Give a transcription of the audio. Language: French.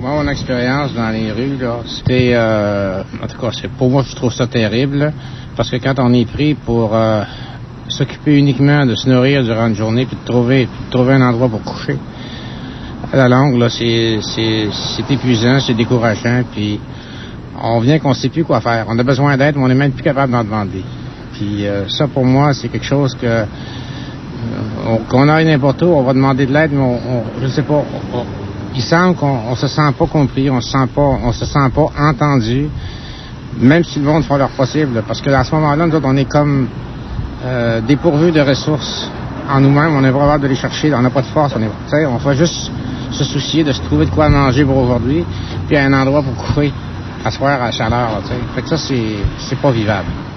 Moi, mon expérience dans les rues, là, c'était... en tout cas, pour moi, je trouve ça terrible, là, parce que quand on est pris pour s'occuper uniquement de se nourrir durant une journée, puis de trouver un endroit pour coucher, à la longue, là, c'est épuisant, c'est décourageant, puis on vient qu'on sait plus quoi faire. On a besoin d'aide, mais on n'est même plus capable d'en demander. Puis ça, pour moi, c'est quelque chose que... qu'on aille n'importe où, on va demander de l'aide, mais je sais pas... il semble qu'on se sent pas compris, on se sent pas entendu, même si le monde fait leur possible, parce que à ce moment-là, nous autres, on est comme dépourvus de ressources en nous-mêmes, on est pas capable de les chercher, on n'a pas de force, on va juste se soucier de se trouver de quoi manger pour aujourd'hui, puis un endroit pour coucher, à soir à la chaleur, là, fait que ça, c'est pas vivable.